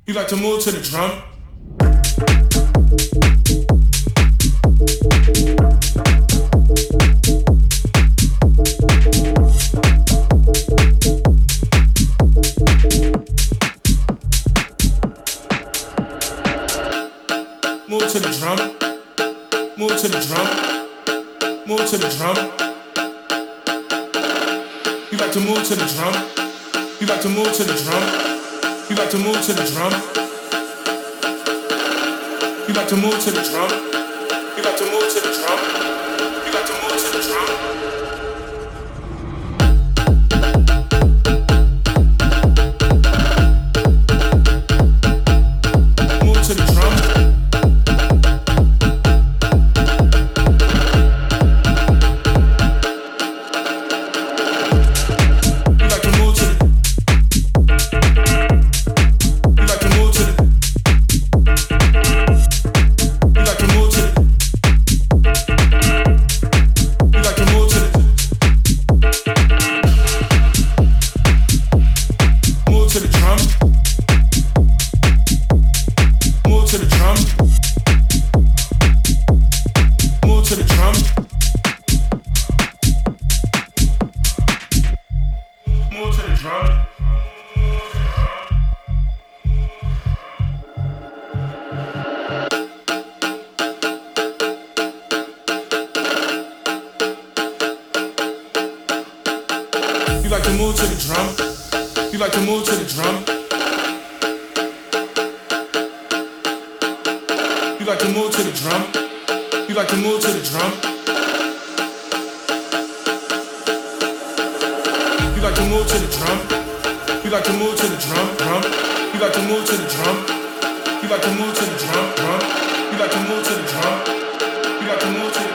You like to move to the drum? Move to the drum. Move to the drum. Move to the drum. You like to move to the drum? You like to move to the drum? You like to move to the drum? You like to move to the drum? You like to move to the drum? You like to move to the drum? Move to the drum. You like to move to the You like to move to the You like to move to the You like to move to the Move to the drum. Move to the drum. Move to the drum. Move to the drum. You like to move to the drum. You like to move to the drum. You like to move to the drum. You like to move to the drum. You like to move to the drum. You like to move to the drum, drum. You like to move to the drum. You like to move to the drum, drum. You like to move to the drum. You like to move to the